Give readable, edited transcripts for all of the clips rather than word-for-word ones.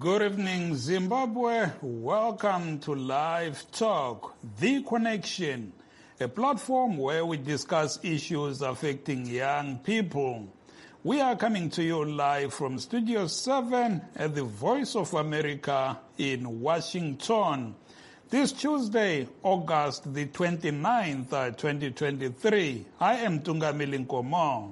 Good evening, Zimbabwe. Welcome to Live Talk, The Connection, a platform where we discuss issues affecting young people. We are coming to you live from Studio 7 at the Voice of America in Washington. This Tuesday, August the 29th, 2023. I am Tungamili Nkomo.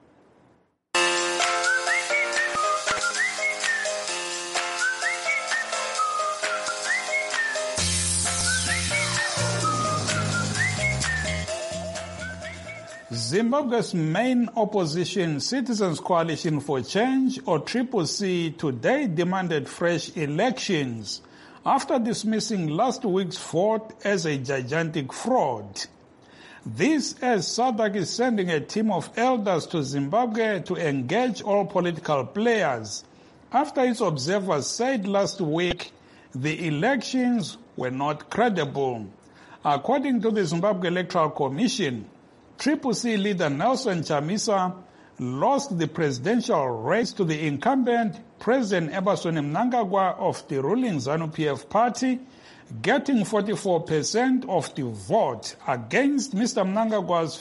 Zimbabwe's main opposition, Citizens Coalition for Change, or CCC, today demanded fresh elections after dismissing last week's vote as a gigantic fraud. This as SADC is sending a team of elders to Zimbabwe to engage all political players after its observers said last week the elections were not credible. According to the Zimbabwe Electoral Commission, CCC leader Nelson Chamisa lost the presidential race to the incumbent President Emmerson Mnangagwa of the ruling ZANU-PF party, getting 44% of the vote against Mr. Mnangagwa's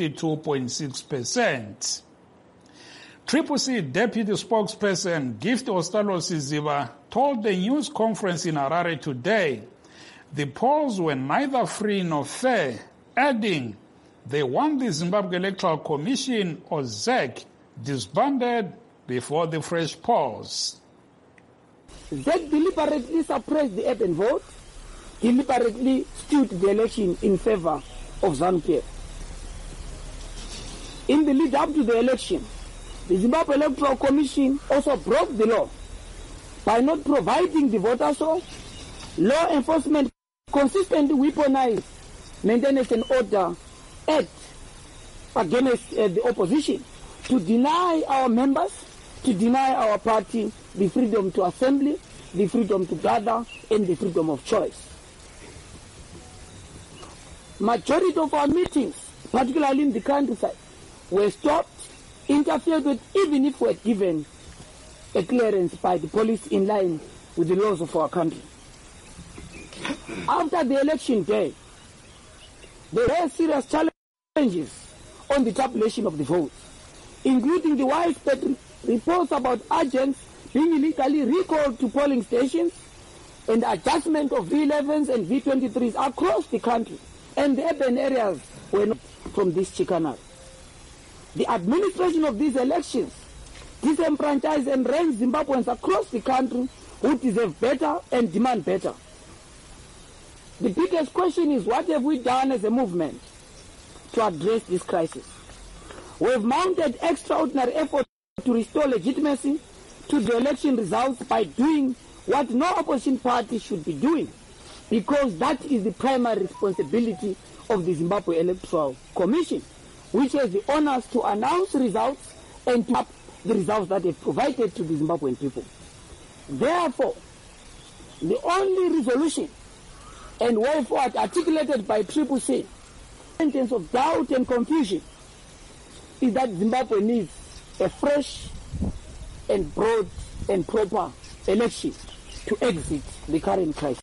52.6%. CCC deputy spokesperson Gift Ostalo-Siziba told the news conference in Harare today the polls were neither free nor fair, adding they want the Zimbabwe Electoral Commission, or ZEC, disbanded before the fresh polls. ZEC deliberately suppressed the urban vote, deliberately skewed the election in favor of ZANU-PF. In the lead up to the election, the Zimbabwe Electoral Commission also broke the law by not providing the voters roll. Law enforcement consistently weaponized maintenance and order act against the opposition to deny our members, to deny our party the freedom to assembly, the freedom to gather, and the freedom of choice. Majority of our meetings, particularly in the countryside, were stopped, interfered with, even if we were given a clearance by the police in line with the laws of our country. After the election day, there were serious challenges on the tabulation of the votes, including the widespread reports about agents being illegally recalled to polling stations and adjustment of V11s and V23s across the country, and the urban areas were not from this chicanery. The administration of these elections disenfranchised and raised Zimbabweans across the country who deserve better and demand better. The biggest question is, what have we done as a movement to address this crisis? We have mounted extraordinary efforts to restore legitimacy to the election results by doing what no opposition party should be doing, because that is the primary responsibility of the Zimbabwe Electoral Commission, which has the honors to announce results and to up the results that they've provided to the Zimbabwean people. Therefore, the only resolution and way forward articulated by CCC, sentence of doubt and confusion, is that Zimbabwe needs a fresh and broad and proper election to exit the current crisis.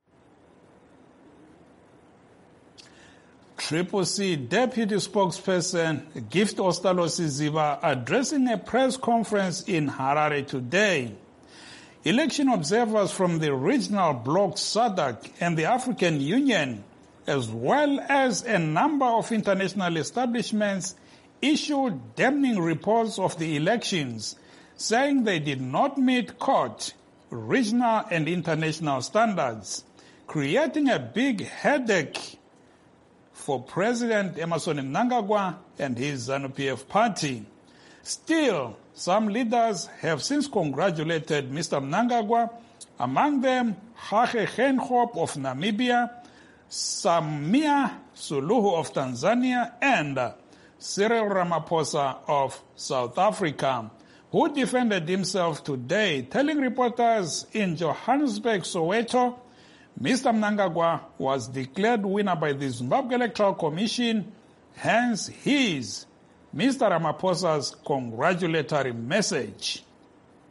CCC deputy spokesperson Gift Ostalo-Siziba addressing a press conference in Harare today. Election observers from the regional bloc SADC and the African Union, as well as a number of international establishments, issued damning reports of the elections, saying they did not meet court, regional and international standards, creating a big headache for President Emmerson Mnangagwa and his ZANU-PF party. Still, some leaders have since congratulated Mr. Mnangagwa, among them Hage Geingob of Namibia, Samia Suluhu of Tanzania, and Cyril Ramaphosa of South Africa, who defended himself today, telling reporters in Johannesburg, Soweto, Mr. Mnangagwa was declared winner by the Zimbabwe Electoral Commission, hence his, Mr. Ramaphosa's congratulatory message.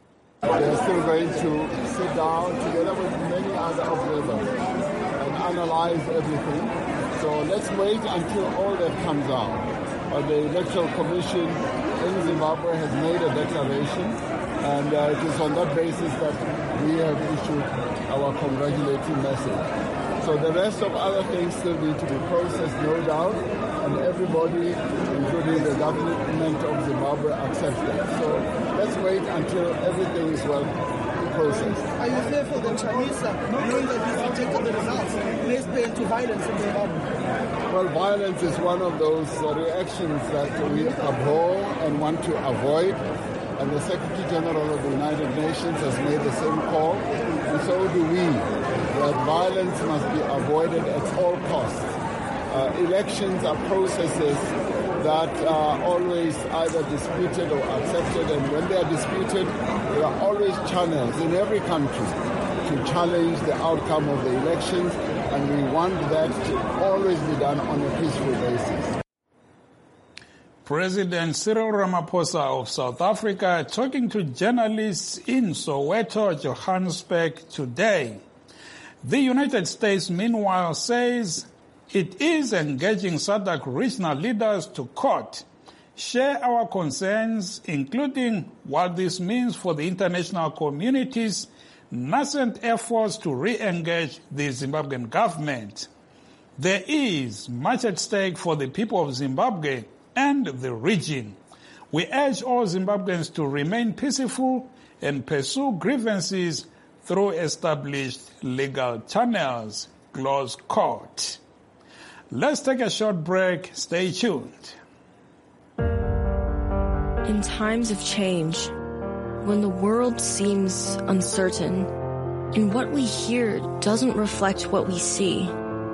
They're still going to sit down together with many other observers and analyze everything. So let's wait until all that comes out. The Electoral Commission in Zimbabwe has made a declaration, and it is on that basis that we have issued our congratulatory message. So the rest of other things still need to be processed, no doubt, and everybody, including the government of Zimbabwe, accepts that. So let's wait until everything is well processed. Are you fearful that Chamisa, knowing that he's rejected the results, may spur into violence in Zimbabwe? Well, violence is one of those reactions that we abhor and want to avoid. And the Secretary General of the United Nations has made the same call, and so do we, that violence must be avoided at all costs. Elections are processes that are always either disputed or accepted, and when they are disputed, there are always channels in every country to challenge the outcome of the elections, and we want that to always be done on a peaceful basis. President Cyril Ramaphosa of South Africa talking to journalists in Soweto, Johannesburg today. The United States, meanwhile, says it is engaging SADC regional leaders to court, share our concerns, including what this means for the international community's nascent efforts to re-engage the Zimbabwean government. There is much at stake for the people of Zimbabwe and the region. We urge all Zimbabweans to remain peaceful and pursue grievances through established legal channels. Close quote. Let's take a short break. Stay tuned. In times of change, when the world seems uncertain and what we hear doesn't reflect what we see,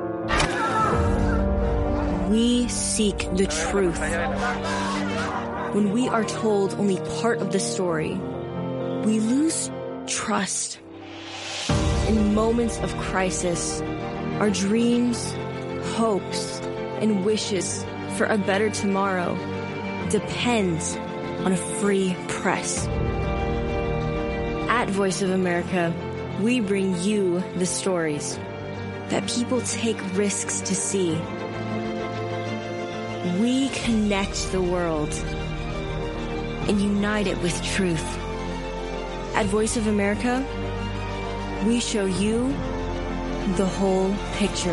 we seek the truth. When we are told only part of the story, we lose trust. In moments of crisis, our dreams, hopes, and wishes for a better tomorrow depends on a free press. At Voice of America, we bring you the stories that people take risks to see. We connect the world and unite it with truth. At Voice of America, we show you the whole picture.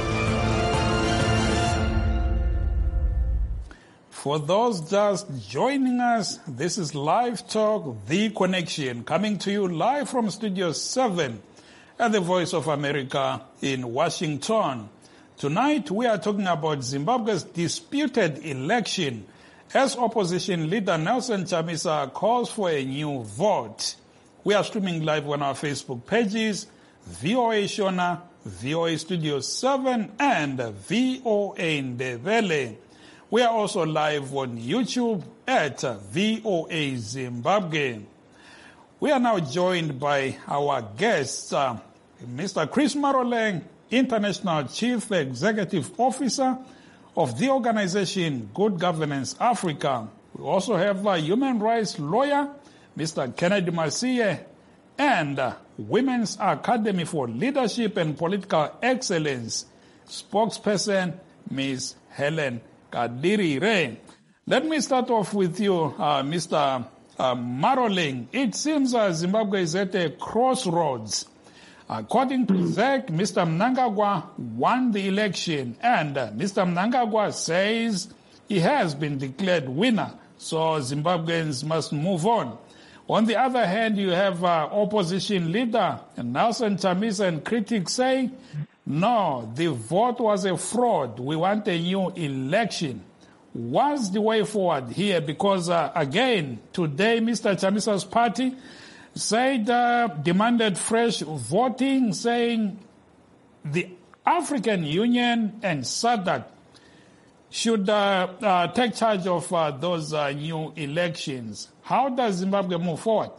For those just joining us, this is Live Talk, The Connection, coming to you live from Studio 7 at the Voice of America in Washington. Tonight, we are talking about Zimbabwe's disputed election as opposition leader Nelson Chamisa calls for a new vote. We are streaming live on our Facebook pages, VOA Shona, VOA Studio 7, and VOA Ndebele. We are also live on YouTube at VOA Zimbabwe. We are now joined by our guests, Mr. Chris Maroleng, International Chief Executive Officer of the organization Good Governance Africa. We also have a human rights lawyer, Mr. Kennedy Masie, and Women's Academy for Leadership and Political Excellence spokesperson, Ms. Helen Kadiri-Ray. Let me start off with you, Mr. Maroleng. It seems Zimbabwe is at a crossroads. According to ZEC, Mr. Mnangagwa won the election, and Mr. Mnangagwa says he has been declared winner, so Zimbabweans must move on. On the other hand, you have opposition leader Nelson Chamisa and critics saying, no, the vote was a fraud. We want a new election. What's the way forward here? Because, again, today Mr. Chamisa's party said, demanded fresh voting, saying the African Union and SADC should take charge of those new elections. How does Zimbabwe move forward?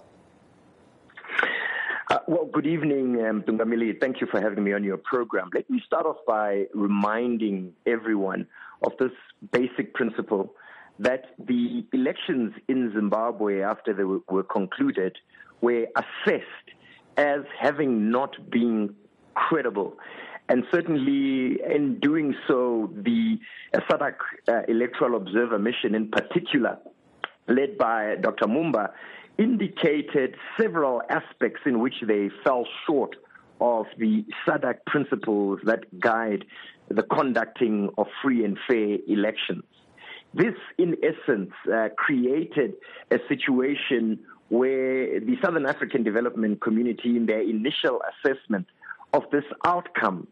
Well, good evening, Tungamili. Thank you for having me on your program. Let me start off by reminding everyone of this basic principle that the elections in Zimbabwe, after they were concluded, were assessed as having not been credible. And certainly in doing so, the SADC Electoral Observer Mission in particular, led by Dr. Mumba, indicated several aspects in which they fell short of the SADC principles that guide the conducting of free and fair elections. This, in essence, created a situation where the Southern African Development Community, in their initial assessment of this outcome,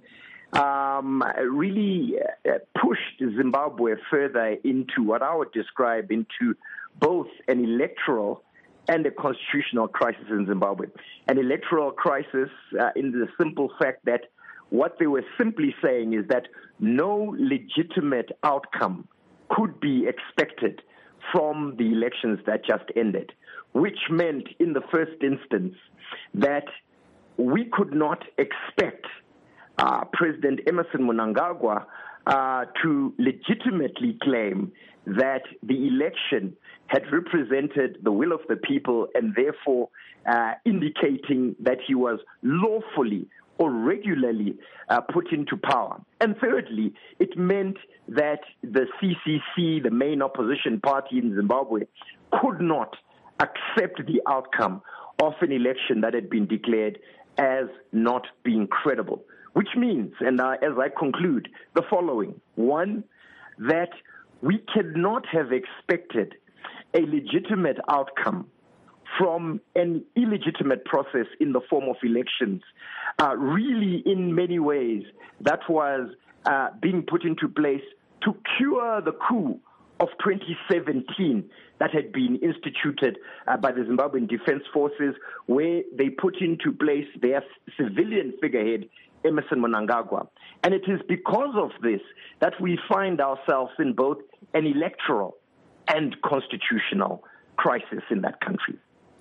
really pushed Zimbabwe further into what I would describe into both an electoral and a constitutional crisis in Zimbabwe. An electoral crisis in the simple fact that what they were simply saying is that no legitimate outcome could be expected from the elections that just ended, which meant in the first instance that we could not expect President Emmerson Mnangagwa to legitimately claim that the election had represented the will of the people and therefore indicating that he was lawfully or regularly put into power. And thirdly, it meant that the CCC, the main opposition party in Zimbabwe, could not accept the outcome of an election that had been declared as not being credible. Which means, and as I conclude, the following. One, that we cannot have expected a legitimate outcome from an illegitimate process in the form of elections. Really, in many ways, that was being put into place to cure the coup of 2017 that had been instituted by the Zimbabwean Defense Forces, where they put into place their civilian figurehead, Emmerson Mnangagwa. And it is because of this that we find ourselves in both an electoral and constitutional crisis in that country.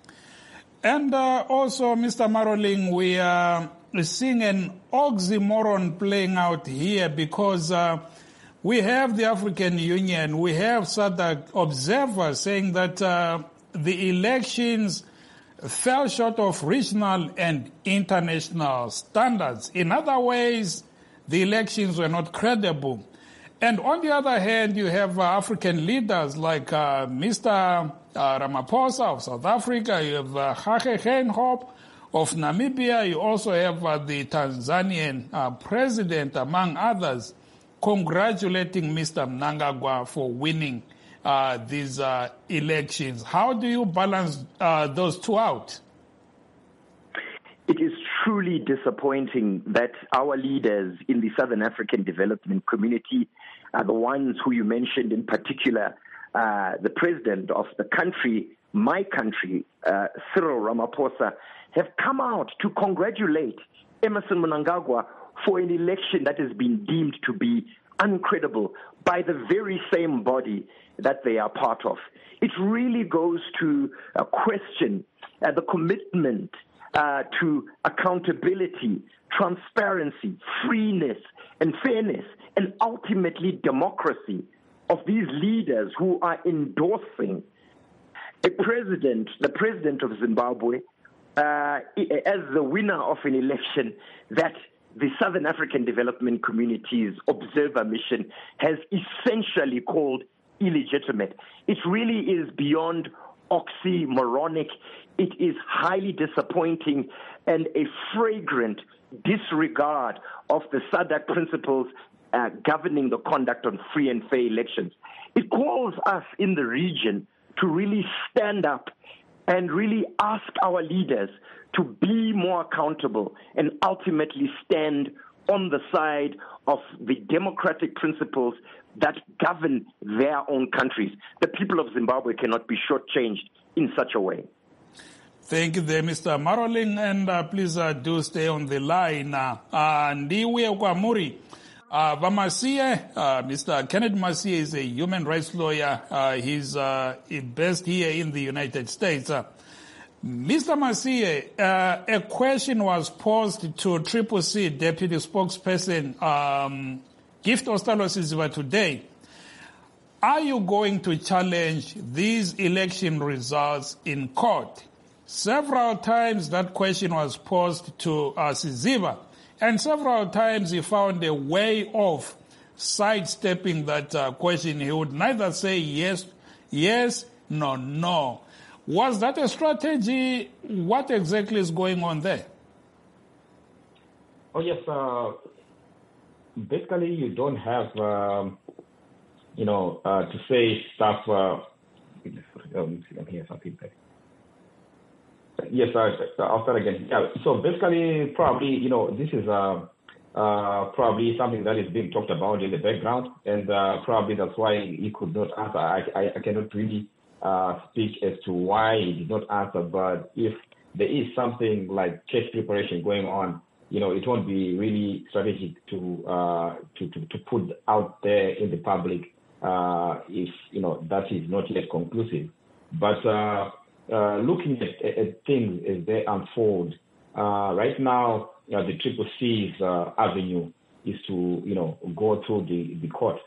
And also, Mr. Maroling, we are seeing an oxymoron playing out here because we have the African Union, we have SADC observers saying that the elections fell short of regional and international standards. In other ways, the elections were not credible. And on the other hand, you have African leaders like Mr. Ramaphosa of South Africa, you have Hage Geingob of Namibia, you also have the Tanzanian president, among others, congratulating Mr. Mnangagwa for winning these elections. How do you balance those two out? It is truly disappointing that our leaders in the Southern African Development Community, the ones who you mentioned in particular, the president of the country, my country, Cyril Ramaphosa, have come out to congratulate Emmerson Mnangagwa for an election that has been deemed to be uncredible by the very same body that they are part of. It really goes to question the commitment to accountability, transparency, freeness, and fairness, and ultimately democracy of these leaders who are endorsing a president, the president of Zimbabwe, as the winner of an election that the Southern African Development Community's observer mission has essentially called illegitimate. It really is beyond oxymoronic. It is highly disappointing and a flagrant disregard of the SADC principles governing the conduct of free and fair elections. It calls us in the region to really stand up and really ask our leaders to be more accountable and ultimately stand on the side of the democratic principles that govern their own countries. The people of Zimbabwe cannot be shortchanged in such a way. Thank you there, Mr. Maroling, and please do stay on the line. Ndiwe Kwamuri, Vamasie, Mr. Kenneth Masie is a human rights lawyer. He's based here in the United States. Mr. Masie, a question was posed to Triple C Deputy Spokesperson Gift Ostalosiziva today. Are you going to challenge these election results in court? Several times that question was posed to Siziba, and several times he found a way of sidestepping that question. He would neither say yes, no. Was that a strategy? What exactly is going on there? Oh, yes. Basically, you don't have, to say stuff. I'm here, some feedback. Yes, I'll start again. Yeah. So basically, probably, this is probably something that is being talked about in the background, and probably that's why he could not answer. I cannot really speak as to why he did not answer, but if there is something like case preparation going on, it won't be really strategic to put out there in the public if that is not yet conclusive. But looking at things as they unfold, right now the CCC's avenue is to go through the court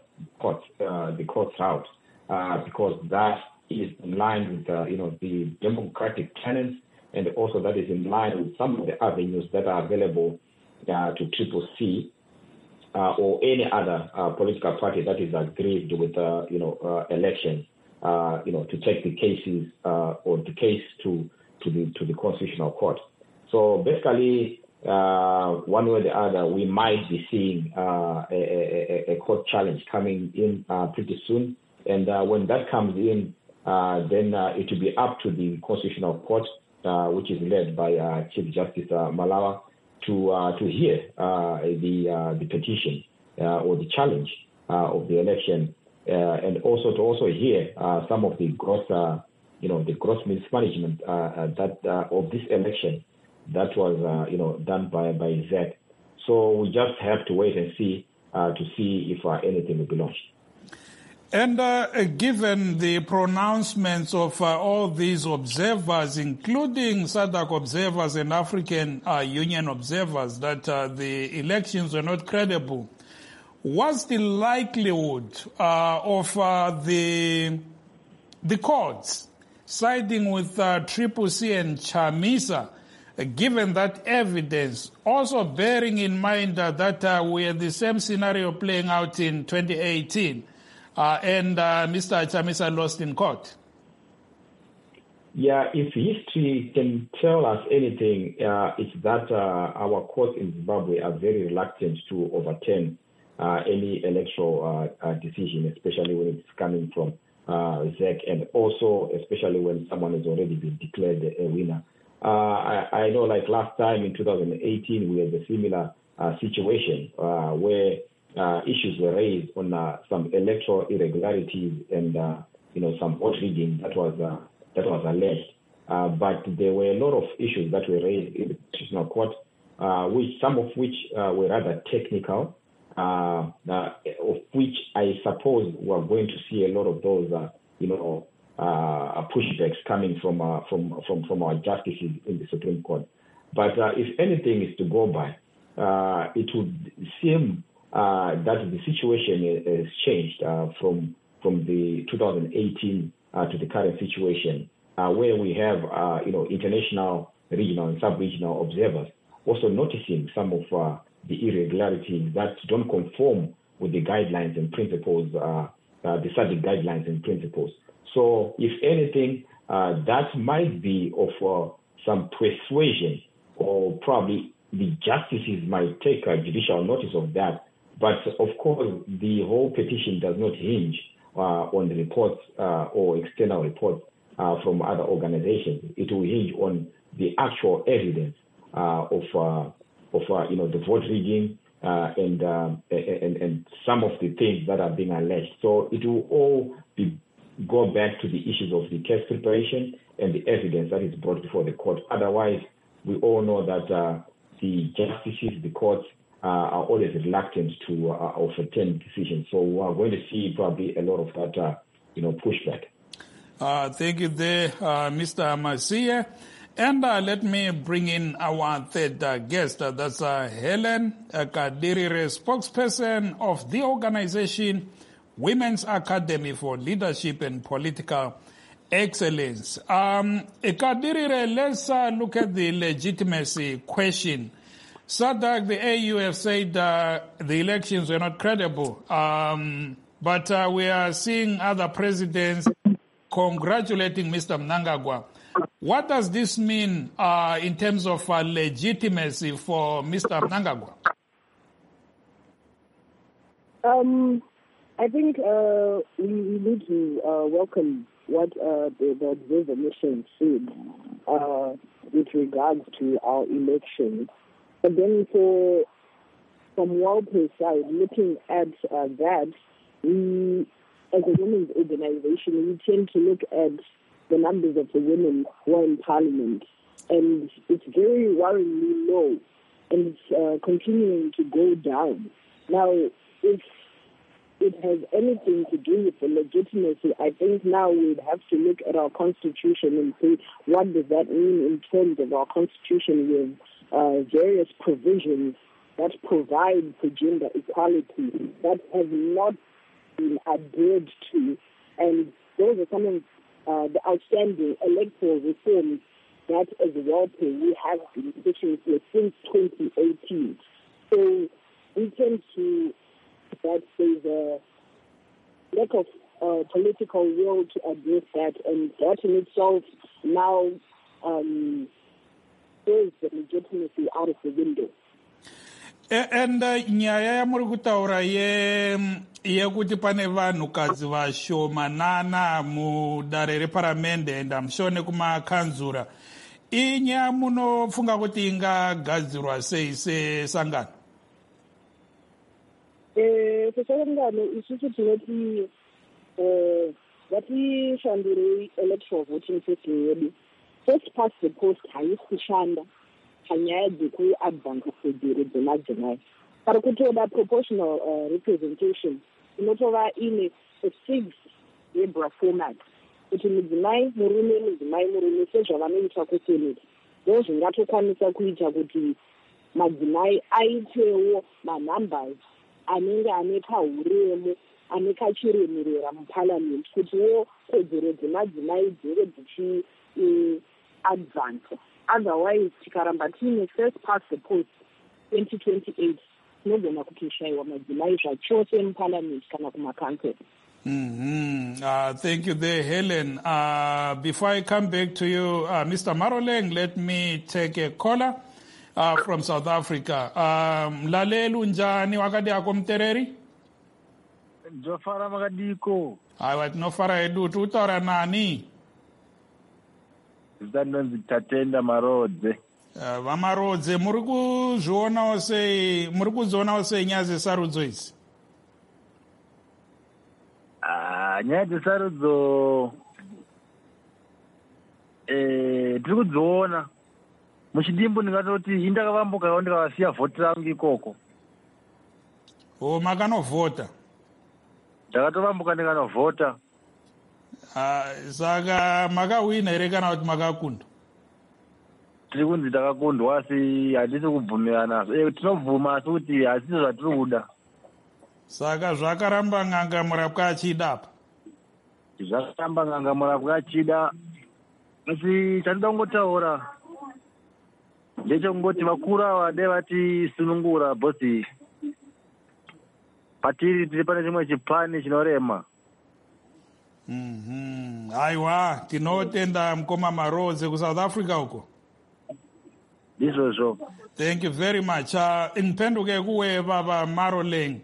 route because that is in line with the democratic tenets, and also that is in line with some of the avenues that are available to CCC or any other political party that is aggrieved with elections. To take the cases or the case to the Constitutional Court. So basically, one way or the other, we might be seeing a court challenge coming in pretty soon. And when that comes in, then it will be up to the Constitutional Court, which is led by Chief Justice Malawa, to hear the petition or the challenge of the election. And also to hear some of the gross mismanagement that of this election that was done by ZEC. So we just have to wait and see if anything will be launched. And given the pronouncements of all these observers, including SADC observers and African Union observers, that the elections were not credible, what's the likelihood of the courts siding with CCC and Chamisa, given that evidence, also bearing in mind that we had the same scenario playing out in 2018, and Mr. Chamisa lost in court? Yeah, if history can tell us anything, it's that our courts in Zimbabwe are very reluctant to overturn any electoral decision, especially when it's coming from ZEC, and also especially when someone has already been declared a winner. I know, like last time in 2018, we had a similar situation where issues were raised on some electoral irregularities and some vote rigging that was alleged. But there were a lot of issues that were raised in the Constitutional Court, some of which were rather technical. Of which I suppose we're going to see a lot of those, pushbacks coming from our justices in the Supreme Court. But if anything is to go by, it would seem that the situation has changed from the 2018 to the current situation, where we have international, regional, and sub-regional observers also noticing some of the irregularities that don't conform with the guidelines and principles, the SADC guidelines and principles. So, if anything, that might be of some persuasion, or probably the justices might take judicial notice of that. But, of course, the whole petition does not hinge on the reports or external reports from other organizations. It will hinge on the actual evidence of the vote rigging and some of the things that are being alleged. So it will all go back to the issues of the case preparation and the evidence that is brought before the court. Otherwise, we all know that the justices, the courts, are always reluctant to overturn decisions. So we are going to see probably a lot of that, pushback. Thank you there, Mr. Masia. And let me bring in our third guest. That's Helen Kadirire, spokesperson of the organization Women's Academy for Leadership and Political Excellence. Kadirire, let's look at the legitimacy question. SADC, the AU have said the elections were not credible, but we are seeing other presidents congratulating Mr. Mnangagwa. What does this mean in terms of legitimacy for Mr. Mnangagwa? I think we need to welcome what the observer mission said with regards to our elections. But then from Walpole's side, looking at that, we, as a women's organization, we tend to look at the numbers of the women who are in parliament. And it's very worryingly low, and it's continuing to go down. Now, if it has anything to do with the legitimacy, I think now we'd have to look at our constitution and say, what does that mean in terms of our constitution with various provisions that provide for gender equality that have not been adhered to. And those are some of the outstanding electoral reforms that, as Walpole, we have been pushing for since 2018. So we tend to that there's a lack of political will to address that, and that in itself now throws the legitimacy out of the window. And nyaya yamuri kutaura yekuti pane vanhukadzi vashomanana mudare reparamende and I'm sure nekumakanzura, inyaya munofunga kuti ingagadzirwa sei sesangano? Sesangano isusu tinoti vatishandurei electoral voting system yedu. First past the post haisi kushanda panyaya dzekuadvance fedhero dzemadzimai. Pari kutoda proportional representation inotova ine a fixed Libra format kuti mudzimai murume sezvavanoita kusenate ndo zvingatokwanisa kuita kuti madzimai aitewo manumbers anenge ane kahuremo ane kachiremerera muparliament kutiwo kodzero dzemadzimai dzinge dzichi advance. Otherwise tikaramba tiine first past the post 2028 tinogona kutoshayiwa madzimai zvachose muparliament kana kumakansel. Thank you there, Helen. Before I come back to you, Mr. Maroleng, let me take a caller from South Africa. Mlalelu njani wakati ako mtereri? Jofara makadiko. Aiwa tinofara edu tutaura nani? Zdanonzi Tatenda Marodze. Vamarodze muri kuzvionawo sei nyaya dzesarudzo idzi? Nyaya dzesarudzo tiri kudziona. Muchidimbu ndingatoti indakavambukawo ndikavasiya vhoti rangu ikoko. Makanovhota? Ndakatovambuka ndikanovhota. Saka makawina here kana kuti makakunda? Tiri kunzi takakundwa asi hatisi kubvumirana. Tinobvuma asi kuti hasisi zvatiri kuda. Saka zvakaramba ng'anga murapwa achida apa? Zvakaramba ng'anga murapwa achida. Asi chandida kungotaura ndechekungoti vakuru ava dai vatisunungura bhosi. Patiri tiri pane chimwe chipani chinorema. Aiwa, tinotenda mukoma Marodze kuSouth Africa uko. Izvozvo. Thank you very much. Niphenduke kuwe baba Maroleng.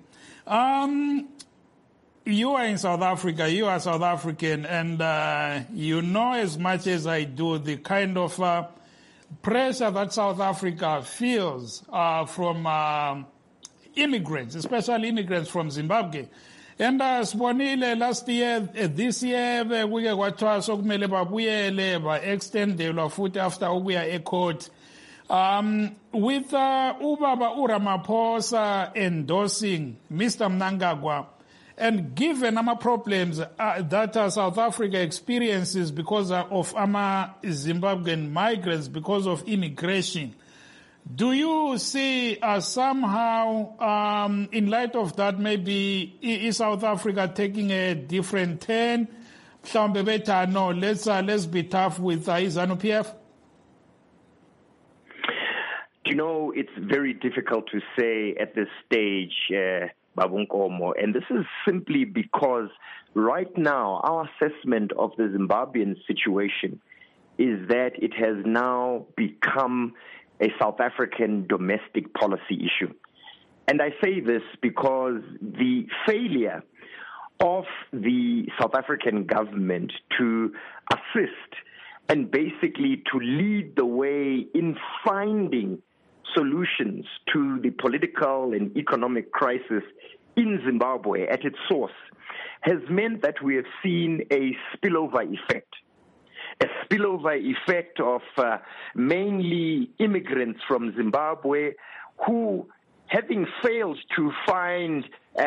You are in South Africa, you are South African, and you know as much as I do the kind of pressure that South Africa feels from immigrants, especially immigrants from Zimbabwe. And sibonile last year, this year, kuke kwathiwa sokumele babuyele ba-extendelwa futhi after ukuya ecourt. With Ubaba Ramaphosa endorsing Mr. Mnangagwa, and given our problems that South Africa experiences because of Zimbabwean migrants, because of immigration, Do you see somehow, in light of that, maybe is South Africa taking a different turn? No, let's be tough with ZANU-PF. You know, it's very difficult to say at this stage, Babu Nkomo, and this is simply because right now our assessment of the Zimbabwean situation is that it has now become a South African domestic policy issue. And I say this because the failure of the South African government to assist and basically to lead the way in finding solutions to the political and economic crisis in Zimbabwe at its source has meant that we have seen a spillover effect. A spillover effect of mainly immigrants from Zimbabwe who, having failed to find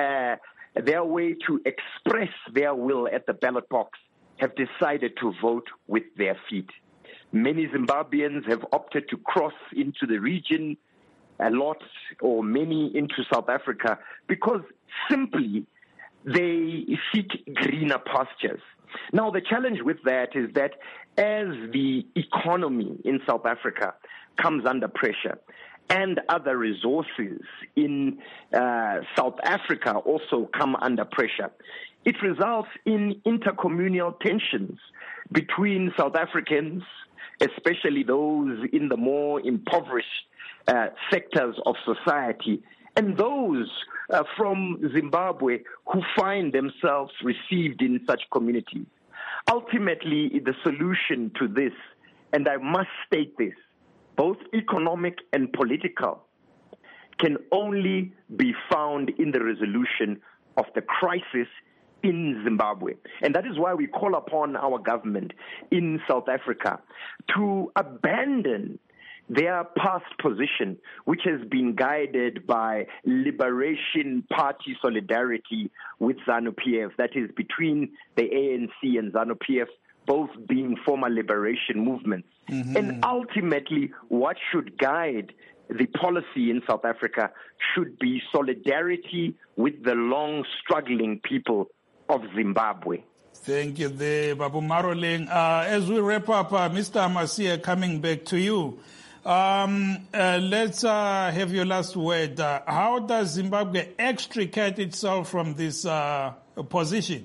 their way to express their will at the ballot box, have decided to vote with their feet. Many Zimbabweans have opted to cross into the region, a lot or many into South Africa, because simply they seek greener pastures. Now, the challenge with that is that as the economy in South Africa comes under pressure and other resources in South Africa also come under pressure, it results in intercommunal tensions between South Africans, especially those in the more impoverished sectors of society, and those from Zimbabwe who find themselves received in such communities. Ultimately, the solution to this, and I must state this, both economic and political, can only be found in the resolution of the crisis in Zimbabwe. And that is why we call upon our government in South Africa to abandon their past position, which has been guided by Liberation Party solidarity with ZANU-PF, that is between the ANC and ZANU-PF, both being former liberation movements. Mm-hmm. And ultimately, what should guide the policy in South Africa should be solidarity with the long-struggling people of Zimbabwe. Thank you there, Babu Maroleng. As we wrap up, Mr. Masia, coming back to you. Let's have your last word. How does Zimbabwe extricate itself from this position?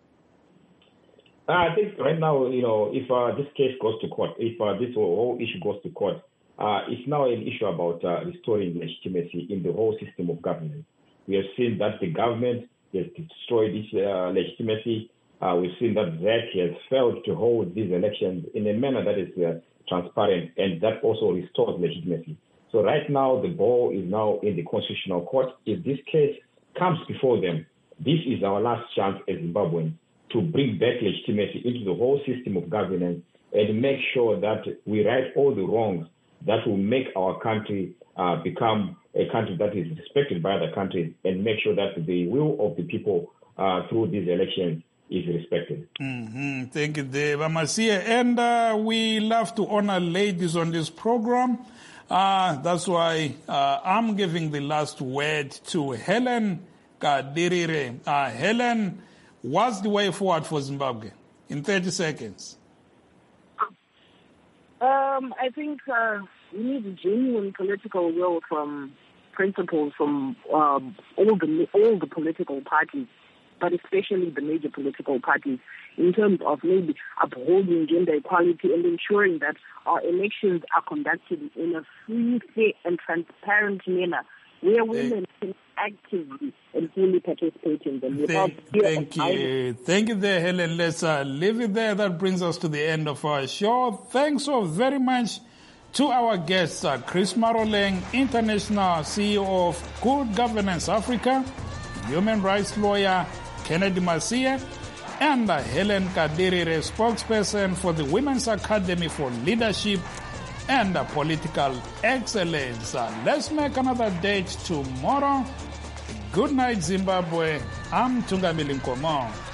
I think right now, if this case goes to court, if this whole issue goes to court, it's now an issue about restoring legitimacy in the whole system of government. We have seen that the government has destroyed its legitimacy. We've seen that ZEC has failed to hold these elections in a manner that is transparent, and that also restores legitimacy. So right now, the ball is now in the Constitutional Court. If this case comes before them, this is our last chance as Zimbabweans to bring back legitimacy into the whole system of governance and make sure that we right all the wrongs that will make our country become a country that is respected by other countries, and make sure that the will of the people through these elections is respected. Mm-hmm. Thank you, Dave Masia. And we love to honor ladies on this program. That's why I'm giving the last word to Helen Kadirire. Helen, what's the way forward for Zimbabwe in 30 seconds? I think we need a genuine political will from principles from all the political parties, but especially the major political parties, in terms of maybe upholding gender equality and ensuring that our elections are conducted in a free, fair, and transparent manner, where women can actively and fully participate in them. Thank you. Thank you there, Helen. Let's leave it there. That brings us to the end of our show. Thanks so very much to our guests, Chris Maroleng, International CEO of Good Governance Africa, human rights lawyer Kennedy Masia, and Helen Kadirire, spokesperson for the Women's Academy for Leadership and Political Excellence. Let's make another date tomorrow. Good night, Zimbabwe. I'm Tungamili Nkomo.